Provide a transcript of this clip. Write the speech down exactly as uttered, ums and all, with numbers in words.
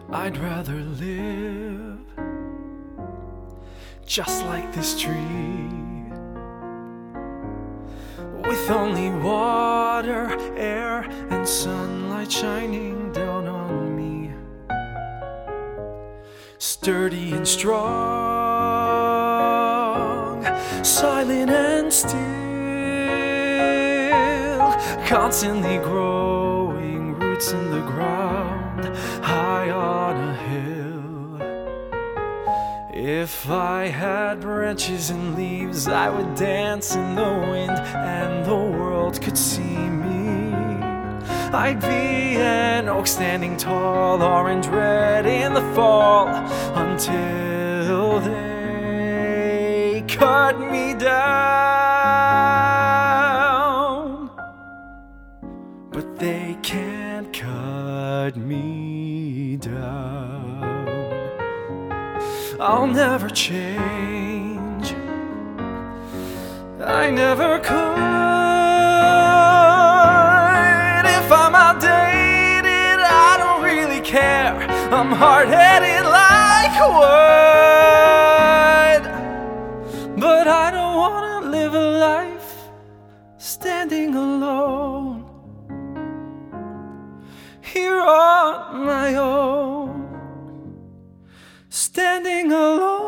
I'd rather live just like this tree, with only water, air, and sunlight shining down on me. Sturdy and strong, silent and still, constantly growing roots in the ground, high on a hill. If I had branches and leaves, I would dance in the wind and the world could see me. I'd be an oak standing tall, orange red in the fall, until they cut me down. But they can't cut me down. I'll never change, I never could. If I'm outdated, I don't really care. I'm hard-headed like wood, but I don't wanna live a life standing alone, here on my own, standing alone.